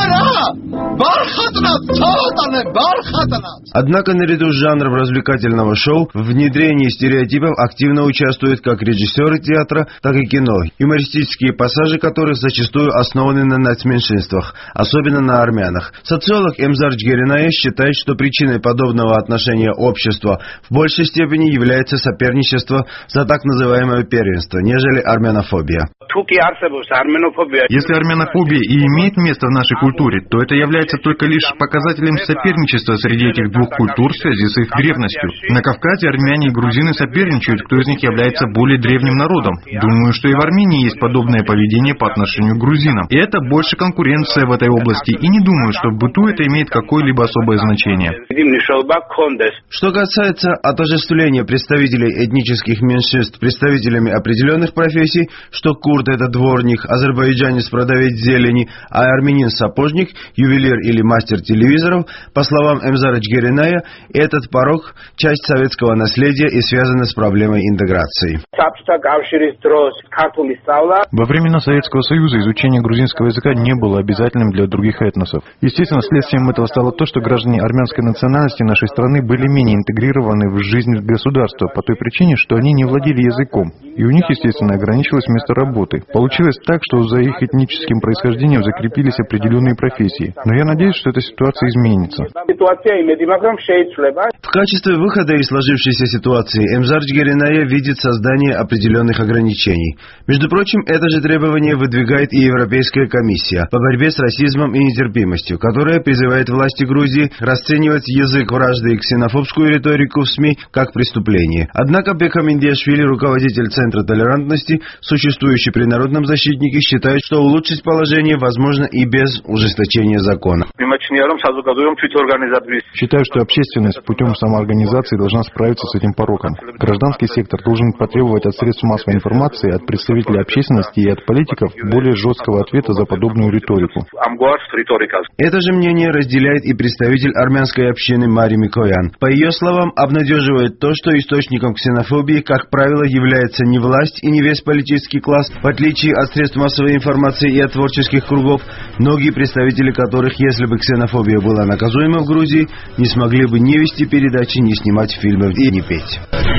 Однако наряду с жанром развлекательного шоу в внедрении стереотипов активно участвуют как режиссеры театра, так и кино, юмористические пассажи которых зачастую основаны на нацменьшинствах, особенно на армянах. Социолог Эмзар Джгеринае считает, что причиной подобного отношения общества в большей степени является соперничество за так называемое первенство, нежели армянофобия. Если армянофобия и имеет место в нашей культуре, то это является только лишь показателем соперничества среди этих двух культур в связи с их древностью. На Кавказе армяне и грузины соперничают, кто из них является более древним народом. Думаю, что и в Армении есть подобное поведение по отношению к грузинам. И это больше конкуренция в этой области, и не думаю, что в быту это имеет какое-либо особое значение. Что касается отождествления представителей этнических меньшинств представителями определенных профессий, что курд — это дворник, азербайджанец — продавец зелени, а армянин — сапожник, ювелир или мастер телевизоров, по словам Эмзара Джгеринае, этот порог — часть советского наследия и связана с проблемой интеграции. Во времена Советского Союза изучение грузинского языка не было обязательным для других этносов. Естественно, следствием этого стало то, что граждане армянской национальности нашей страны были менее интегрированы в жизнь государства по той причине, что они не владели языком. И у них, естественно, ограничилось место работы. Получилось так, что за их этническим происхождением закрепились определенные профессии. Но я надеюсь, что эта ситуация изменится. В качестве выхода из сложившейся ситуации Эмзар Джгеринае видит создание определенных ограничений. Между прочим, это же требование выдвигает и Европейская комиссия по борьбе с расизмом и нетерпимостью, которая призывает власти Грузии расценивать язык вражды и ксенофобскую риторику в СМИ как преступление. Однако Бекхам Индиашвили, руководитель Центра толерантности, существующий при Народном защитнике, считает, что улучшить положение возможно и без ужесточения закона. Считаю, что общественность путем самоорганизации должна справиться с этим пороком. Гражданский сектор должен потребовать от средств массовой информации, от представителей общественности и от политиков более жесткого ответа за подобную риторику. Это же мнение разделяет и представитель армянской общины Мари Микоян. По ее словам, обнадеживает то, что источником ксенофобии, как правило, является не власть и не весь политический класс, в отличие от средств массовой информации и от творческих кругов, многие представители которых, если бы ксенофобия была наказуема в Грузии, не смогли бы ни вести передачи, ни снимать фильмы и не петь.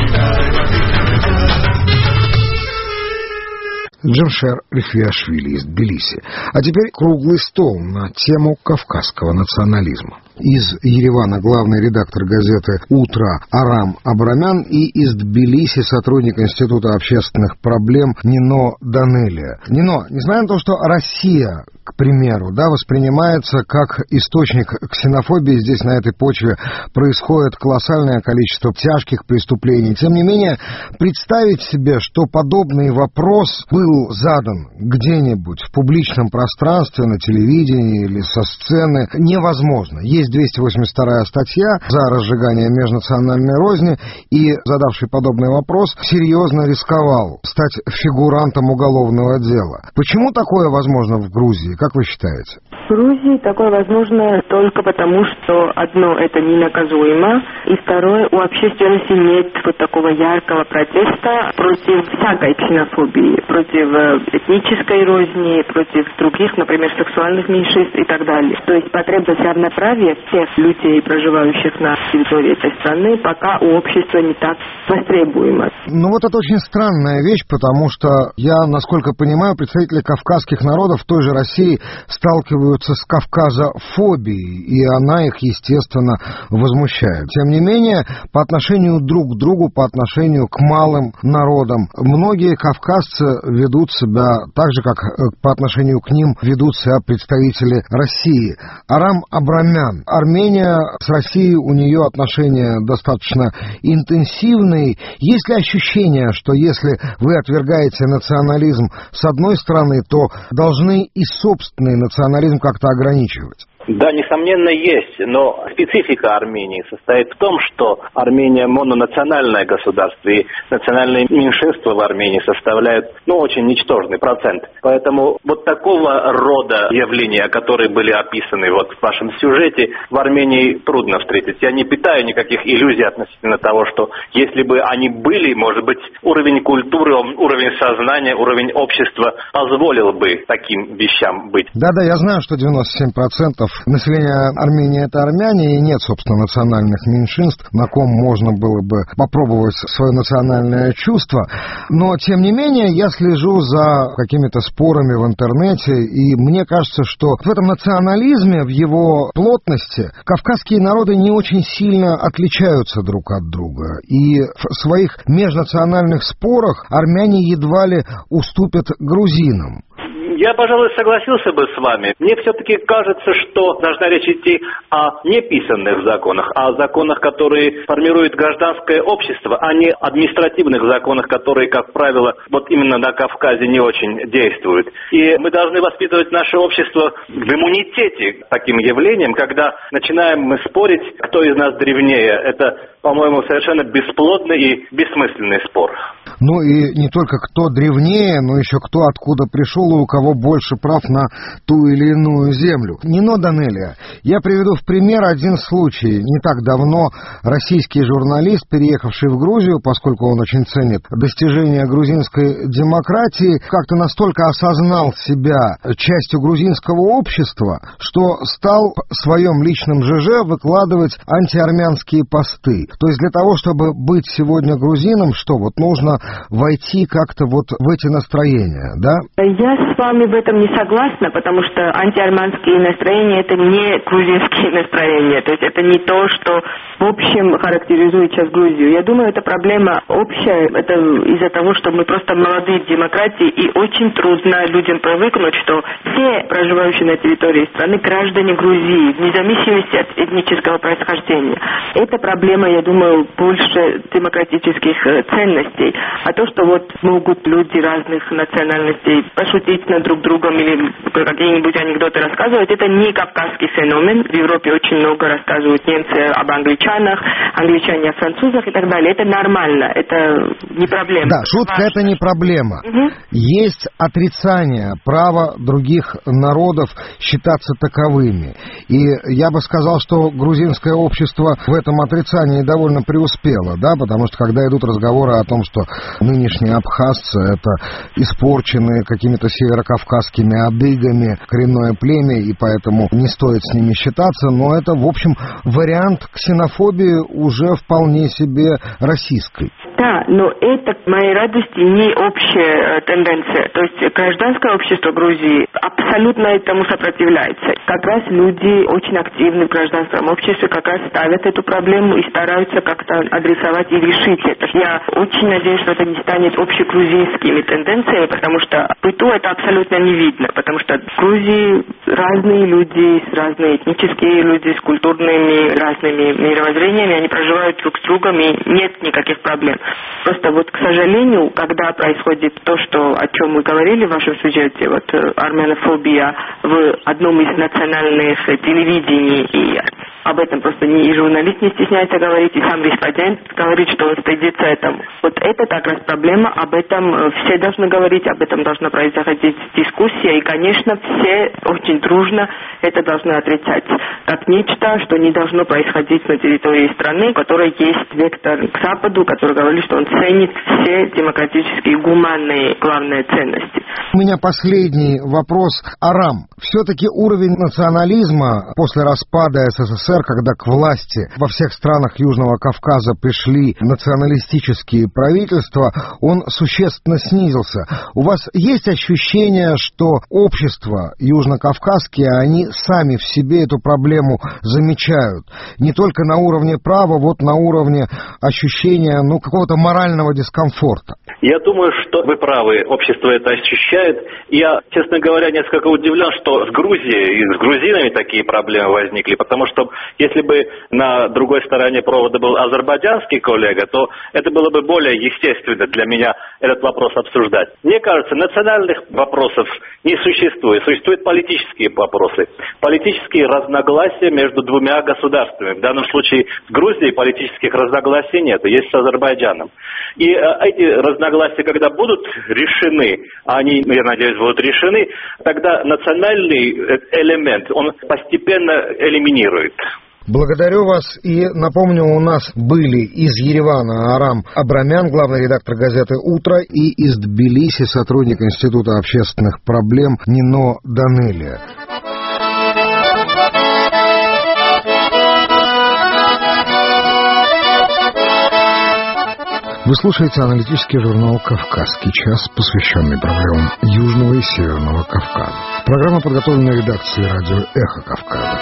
Джемшер Рихвиашвили из Тбилиси. А теперь круглый стол на тему кавказского национализма. Из Еревана главный редактор газеты «Утро» Арам Абрамян и из Тбилиси сотрудник Института общественных проблем Нино Данелия. Нино, несмотря на то, что Россия, к примеру, воспринимается как источник ксенофобии, здесь на этой почве происходит колоссальное количество тяжких преступлений. Тем не менее, представить себе, что подобный вопрос был задан где-нибудь в публичном пространстве, на телевидении или со сцены, невозможно. Есть 282 статья за разжигание межнациональной розни, и задавший подобный вопрос серьезно рисковал стать фигурантом уголовного дела. Почему такое возможно в Грузии, как вы считаете? В Грузии такое возможно только потому, что одно, это ненаказуемо, и второе, у общественности нет вот такого яркого протеста против всякой ксенофобии, против этнической розни, против других, например, сексуальных меньшинств и так далее. То есть потребность равноправия всех людей, проживающих на территории этой страны, пока у общества не так востребуема. Ну вот это очень странная вещь, потому что я, насколько понимаю, представители кавказских народов в той же России сталкиваются с кавказофобией, и она их, естественно, возмущает. Тем не менее, по отношению друг к другу, по отношению к малым народам, многие кавказцы ведут себя так же, как по отношению к ним ведут себя представители России. Арам Абрамян. Армения с Россией, у нее отношения достаточно интенсивные. Есть ли ощущение, что если вы отвергаете национализм с одной стороны, то должны и собственный национализм как-то ограничивать? Да, несомненно, есть, но специфика Армении состоит в том, что Армения мононациональное государство, и национальные меньшинства в Армении составляют, очень ничтожный процент. Поэтому вот такого рода явления, которые были описаны в вашем сюжете, в Армении трудно встретить. Я не питаю никаких иллюзий относительно того, что если бы они были, может быть, уровень культуры, уровень сознания, уровень общества позволил бы таким вещам быть. Да, я знаю, что 97% населения Армении — это армяне, и нет, собственно, национальных меньшинств, на ком можно было бы попробовать свое национальное чувство. Но, тем не менее, я слежу за какими-то спорами в интернете, и мне кажется, что в этом национализме, в его плотности, кавказские народы не очень сильно отличаются друг от друга. И в своих межнациональных спорах армяне едва ли уступят грузинам. Я, пожалуй, согласился бы с вами. Мне все-таки кажется, что должна речь идти о неписанных законах, о законах, которые формируют гражданское общество, а не административных законах, которые, как правило, именно на Кавказе не очень действуют. И мы должны воспитывать наше общество в иммунитете к таким явлениям, когда начинаем мы спорить, кто из нас древнее. Это, по-моему, совершенно бесплодный и бессмысленный спор. И не только кто древнее, но еще кто откуда пришел и у кого больше прав на ту или иную землю. Нино Данелия, я приведу в пример один случай. Не так давно российский журналист, переехавший в Грузию, поскольку он очень ценит достижения грузинской демократии, как-то настолько осознал себя частью грузинского общества, что стал в своем личном ЖЖ выкладывать антиармянские посты. То есть для того, чтобы быть сегодня грузином, нужно войти как-то в эти настроения, да? Я с вами в этом не согласна, потому что антиармянские настроения — это не грузинские настроения, то есть это не то, что в общем характеризует сейчас Грузию. Я думаю, эта проблема общая, это из-за того, что мы просто молодые демократии, и очень трудно людям привыкнуть, что все проживающие на территории страны граждане Грузии, вне зависимости от этнического происхождения. Эта проблема, я думаю, больше демократических ценностей. А то, что могут люди разных национальностей пошутить над друг другом или какие-нибудь анекдоты рассказывать, это не кавказский феномен. В Европе очень много рассказывают немцы об англичанах, англичане о французах и так далее. Это нормально, это не проблема. Да, шутка — это не проблема. Есть отрицание права других народов считаться таковыми. И я бы сказал, что грузинское общество в этом отрицании довольно преуспело, да, потому что когда идут разговоры о том, что нынешние абхазцы — это испорченные какими-то северокавказскими адыгами коренное племя, и поэтому не стоит с ними считаться, но это, в общем, вариант ксенофобии уже вполне себе российской. Да, но это, к моей радости, не общая тенденция. То есть гражданское общество Грузии абсолютно этому сопротивляется. Как раз люди очень активны в гражданском обществе, как раз ставят эту проблему и стараются как-то адресовать и решить это. Я очень надеюсь, что это не станет общегрузинскими тенденциями, потому что в быту это абсолютно не видно, потому что в Грузии разные люди, разные этнические люди с культурными разными мировоззрениями, они проживают друг с другом, и нет никаких проблем. Просто к сожалению, когда происходит то, о чем мы говорили в вашем сюжете, армянофобия в одном из национальных телевидений и об этом просто ни журналист не стесняется говорить, и сам респондент говорит, что он стыдится этому. Вот это как раз проблема, об этом все должны говорить, об этом должна происходить дискуссия, и, конечно, все очень дружно это должны отрицать, как нечто, что не должно происходить на территории страны, у которой есть вектор к Западу, который говорит, что он ценит все демократические, гуманные главные ценности. У меня последний вопрос. Арам, все-таки уровень национализма после распада СССР, когда к власти во всех странах Южного Кавказа пришли националистические правительства, он существенно снизился. У вас есть ощущение, что общество южнокавказские, они сами в себе эту проблему замечают? Не только на уровне права, вот на уровне ощущения, какого-то морального дискомфорта. Я думаю, что вы правы, общество это ощущает. Я, честно говоря, несколько удивлен, что с Грузией и с грузинами такие проблемы возникли, потому что если бы на другой стороне провода был азербайджанский коллега, то это было бы более естественно для меня этот вопрос обсуждать. Мне кажется, национальных вопросов не существует. Существуют политические вопросы. Политические разногласия между двумя государствами. В данном случае с Грузией политических разногласий нет, есть с Азербайджаном. И эти разногласия, когда будут решены, а они, я надеюсь, будут решены, тогда национальный элемент, он постепенно элиминирует. Благодарю вас. И напомню, у нас были из Еревана Арам Абрамян, главный редактор газеты «Утро», и из Тбилиси сотрудник Института общественных проблем Нино Данелия. Вы слушаете аналитический журнал «Кавказский час», посвященный проблемам Южного и Северного Кавказа. Программа подготовлена редакцией радио «Эхо Кавказа».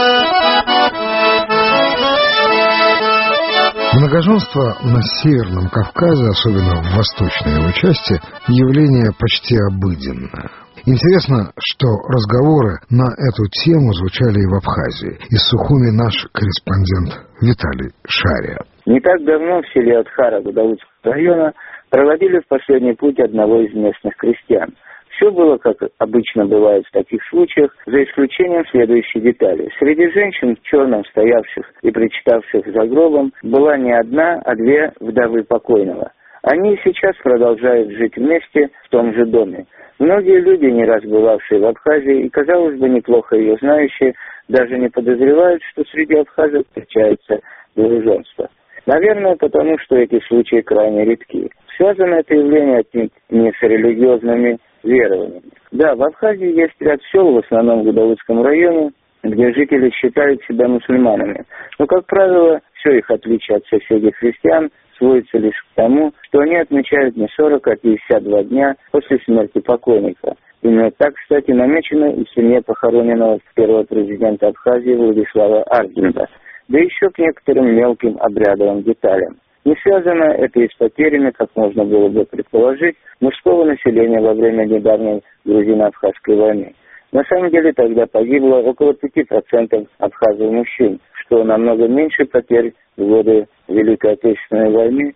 Многоженство на Северном Кавказе, особенно в восточной его части, явление почти обыденное. Интересно, что разговоры на эту тему звучали и в Абхазии. Из Сухуми наш корреспондент Виталий Шария. Не так давно в селе Отхара Гудаутского района проводили в последний путь одного из местных крестьян. Все было, как обычно бывает в таких случаях, за исключением следующей детали. Среди женщин в черном, стоявших и причитавших за гробом, была не одна, а две вдовы покойного. Они и сейчас продолжают жить вместе в том же доме. Многие люди, не раз бывавшие в Абхазии и, казалось бы, неплохо ее знающие, даже не подозревают, что среди абхазов встречается двоеженство. Наверное, потому что эти случаи крайне редки. Связано это явление отнюдь не с религиозными верованиями. Да, в Абхазии есть ряд сел, в основном в Гудаутском районе, где жители считают себя мусульманами. Но, как правило, все их отличие от соседей христиан сводится лишь к тому, что они отмечают не 40, а 52 дня после смерти покойника. Именно так, кстати, намечено и в семье похороненного первого президента Абхазии Владислава Аргинда, да еще к некоторым мелким обрядовым деталям. Не связано это и с потерями, как можно было бы предположить, мужского населения во время недавней грузино-абхазской войны. На самом деле тогда погибло около 5% абхазов мужчин, что намного меньше потерь в годы Великой Отечественной войны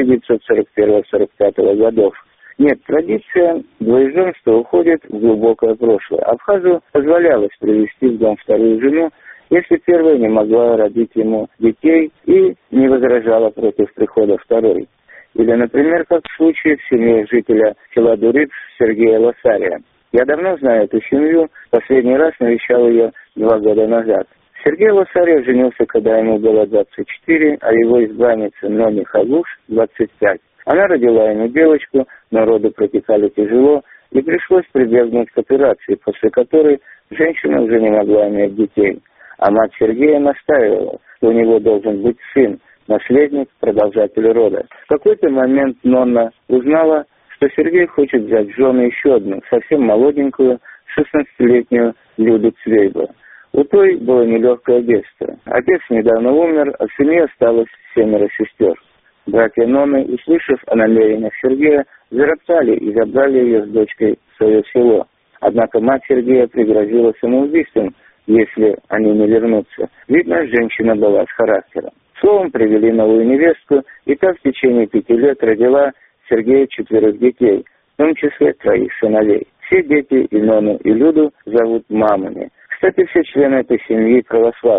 1941-1945 годов. Нет, традиция двоеженства уходит в глубокое прошлое. Абхазу позволялось привести в дом вторую жену, если первая не могла родить ему детей и не возражала против прихода второй. Или, например, как в случае в семье жителя села Дурыц Сергея Лосария. Я давно знаю эту семью, последний раз навещал ее 2 года назад. Сергей Лосария женился, когда ему было 24, а его избранница Нони Хагуш 25. Она родила ему девочку, но роды протекали тяжело, и пришлось прибегнуть к операции, после которой женщина уже не могла иметь детей. А мать Сергея настаивала, что у него должен быть сын, наследник, продолжатель рода. В какой-то момент Нонна узнала, что Сергей хочет взять в жены еще одну, совсем молоденькую, 16-летнюю Люду Цвейба. У той было нелегкое детство. Отец недавно умер, а в семье осталось 7 сестер. Братья Нонны, услышав о намерениях Сергея, зароптали и забрали ее с дочкой в свое село. Однако мать Сергея пригрозила самоубийством, если они не вернутся. Видно, женщина была с характером. Словом, привели новую невестку, и та в течение 5 лет родила Сергею 4 детей, в том числе 3 сыновей. Все дети и Нону, и Люду зовут мамами. Кстати, все члены этой семьи православные.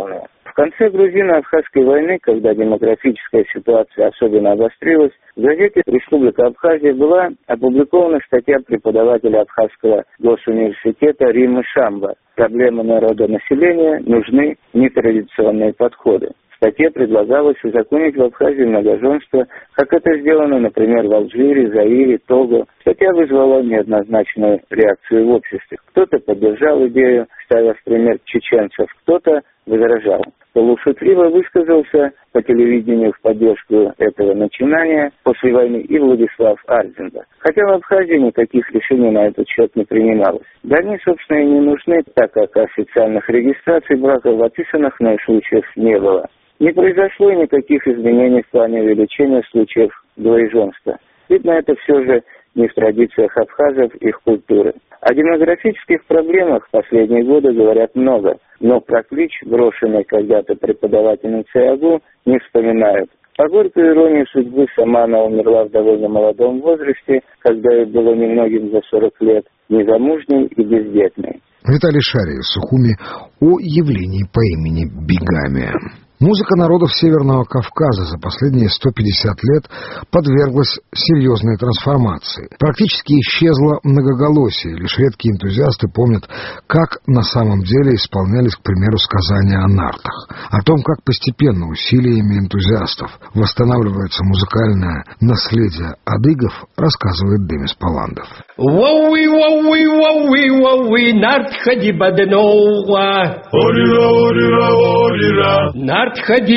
В конце грузино-абхазской войны, когда демографическая ситуация особенно обострилась, в газете «Республика Абхазия» была опубликована статья преподавателя Абхазского госуниверситета Риммы Шамба «Проблемы народонаселения, нужны нетрадиционные подходы». В статье предлагалось узаконить в Абхазии многоженство, как это сделано, например, в Алжире, Заире, Того. Статья вызвала неоднозначную реакцию в обществе. Кто-то поддержал идею, ставя в пример чеченцев, кто-то возражал. Полушутливо высказался по телевидению в поддержку этого начинания после войны и Владислав Арзенда. Хотя в Абхазии никаких решений на этот счет не принималось. Да они, собственно, и не нужны, так как официальных регистраций браков, описанных в случаев, не было. Не произошло никаких изменений в плане увеличения случаев двоеженства. Видно, это все же не в традициях абхазов, их культуры. О демографических проблемах в последние годы говорят много, но про клич, брошенный когда-то преподавательницей АГУ, не вспоминают. По горькой иронии судьбы сама она умерла в довольно молодом возрасте, когда ей было немногим за 40 лет, незамужней и бездетной. Виталий Шарий, Сухуми, о явлении по имени Бигамия. Музыка народов Северного Кавказа за последние 150 лет подверглась серьезной трансформации. Практически исчезло многоголосие, лишь редкие энтузиасты помнят, как на самом деле исполнялись, к примеру, сказания о нартах. О том, как постепенно усилиями энтузиастов восстанавливается музыкальное наследие адыгов, рассказывает Демис Паландов. Воуи, воуи, воуи, воуи, нарт ходи баденова. Орира, орира, орира. Нарт ходи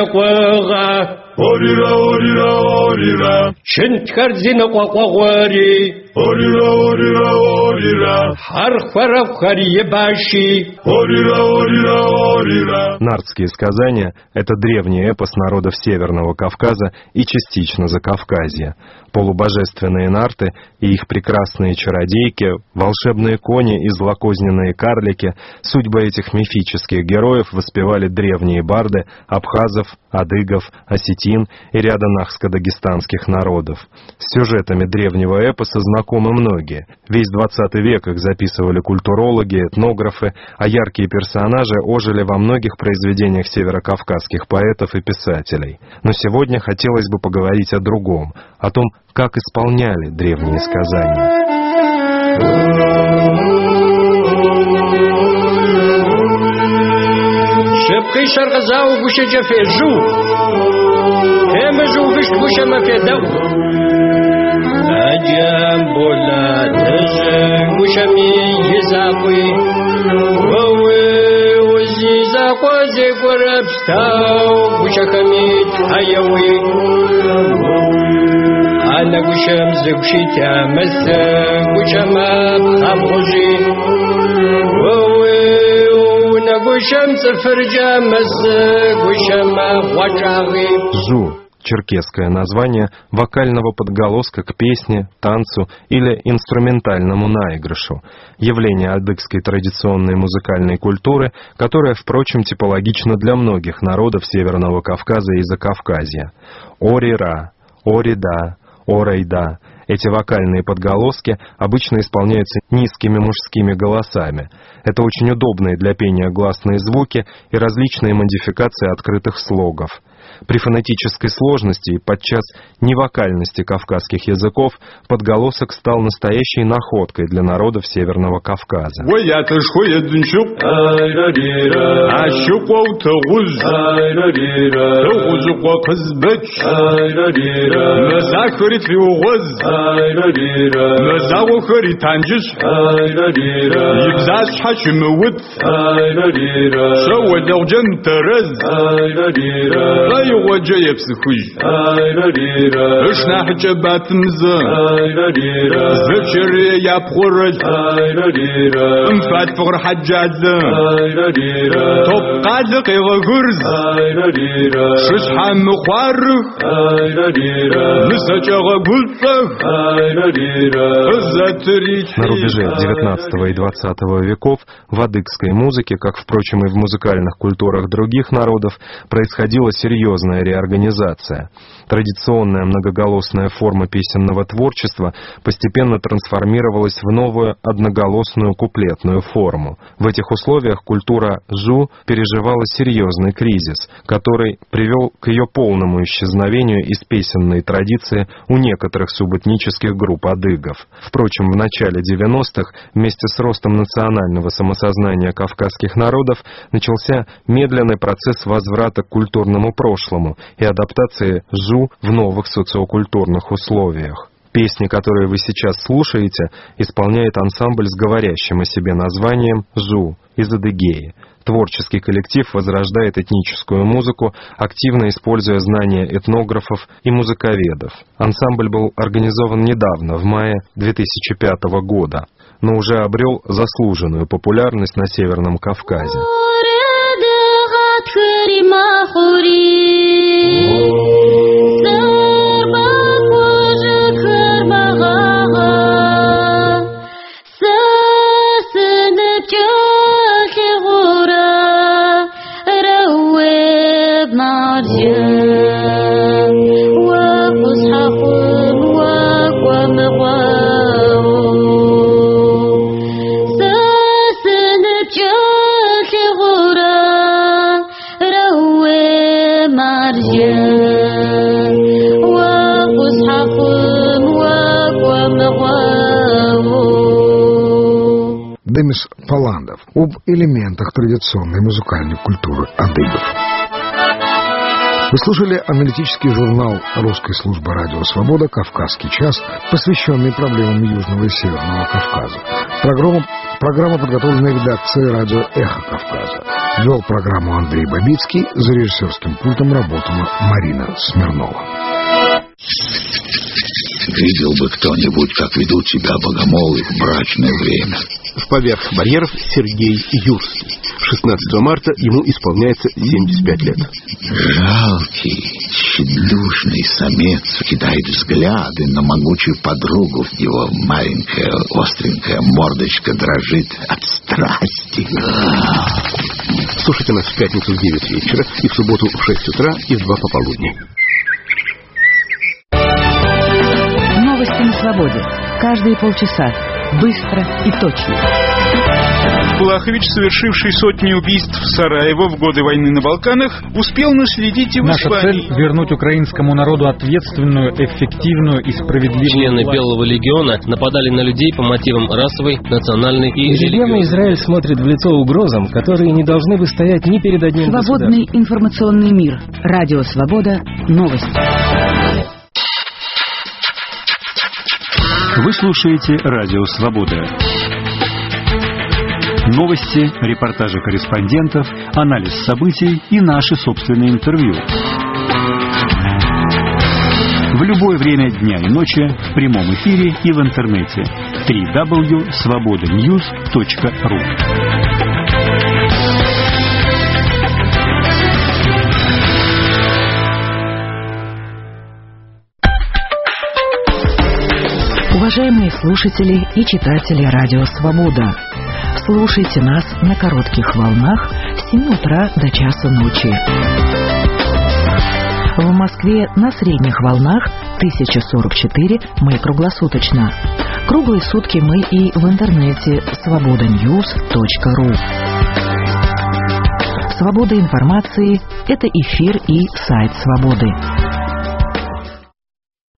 лиеқуға. Орира, орира, орира. Чынт харзина қуақуағуари. Орира, орира, орира. Хархварав харьебаши. Орира, орира, орира. Нартские сказания – это древний эпос народов Северного Кавказа и частично Закавказья. Полубожественные нарты и их прекрасные чародейки, волшебные кони и злокозненные карлики, судьбы этих мифических героев воспевали древние барды абхазов, адыгов, осетин и ряда нахско-дагестанских народов. С сюжетами древнего эпоса знакомы многие. Весь 20 век их записывали культурологи, этнографы, а яркие персонажи ожили во многих произведениях северокавказских поэтов и писателей. Но сегодня хотелось бы поговорить о другом, о том, как исполняли древние сказания. Шепкой шаргазау гуще джафежу, эмежу вишт гуще мафедау. Адям бола теже гушами езапы, воуэ узи закозе горабстау, гушаками аяуи. Ana gusham zugshita masa gushama abghuji na gusham tsafirja masa gushama wachaghi. Зу – черкесское название вокального подголоска к песне, танцу или инструментальному наигрышу. Явление адыгской традиционной музыкальной культуры, которое, впрочем, типологично для многих народов Северного Кавказа и Закавказья. Ори-ра, ори-да, орайда. Эти вокальные подголоски обычно исполняются низкими мужскими голосами. Это очень удобные для пения гласные звуки и различные модификации открытых слогов. При фонетической сложности и подчас невокальности кавказских языков подголосок стал настоящей находкой для народов Северного Кавказа. وجه يبسخوي اشنا حجبات مزا زفشر يبخرج انفات فقر حجاز توب قازق يغرز ششحا مخارخ نسجا غلطخ На рубеже 19 и 20 веков в адыгской музыке, как, впрочем, и в музыкальных культурах других народов, происходила серьезная реорганизация. Традиционная многоголосная форма песенного творчества постепенно трансформировалась в новую одноголосную куплетную форму. В этих условиях культура жу переживала серьезный кризис, который привел к ее полному исчезновению из песенной традиции у некоторых субэтнических групп адыгов. Впрочем, в начале 90-х вместе с ростом национального самосознания кавказских народов начался медленный процесс возврата к культурному прошлому и адаптации жу в новых социокультурных условиях. Песни, которые вы сейчас слушаете, исполняет ансамбль с говорящим о себе названием «Жу» из Адыгеи. Творческий коллектив возрождает этническую музыку, активно используя знания этнографов и музыковедов. Ансамбль был организован недавно, в мае 2005 года, но уже обрел заслуженную популярность на Северном Кавказе. Демис Паландов об элементах традиционной музыкальной культуры адыгов. Вы слушали аналитический журнал русской службы радио «Свобода» «Кавказский час», посвященный проблемам Южного и Северного Кавказа. Программа подготовлена редакцией радио «Эхо Кавказа». Вел программу Андрей Бабицкий, за режиссерским пультом работала Марина Смирнова. Видел бы кто-нибудь, как ведут себя богомолы в брачное время. В поверх барьеров Сергей Юрский. 16 марта ему исполняется 75 лет. Жалкий, тщедушный самец кидает взгляды на могучую подругу. Его маленькая остренькая мордочка дрожит от страсти. Слушайте нас в пятницу в 9 вечера и в субботу в 6 утра и в 2 пополудни. Новости на свободе. Каждые полчаса. Быстро и точно. Плахович, совершивший сотни убийств в Сараево в годы войны на Балканах, успел наследить и в Наша Испании. цель — вернуть украинскому народу ответственную, эффективную и справедливую Члены власть. Белого легиона нападали на людей по мотивам расовой, национальной и ежедневно Израиль смотрит в лицо угрозам, которые не должны бы стоять ни перед одним Свободный информационный мир. Радио «Свобода». Новости. Вы слушаете «Радио Свобода». Новости, репортажи корреспондентов, анализ событий и наши собственные интервью. В любое время дня и ночи, в прямом эфире и в интернете. www.svobodanews.ru. Уважаемые слушатели и читатели радио «Свобода», слушайте нас на коротких волнах с 7 утра до часа ночи. В Москве на средних волнах 1044 мы круглосуточно. Круглые сутки мы и в интернете svobodanews.ru. Свобода информации – это эфир и сайт «Свободы».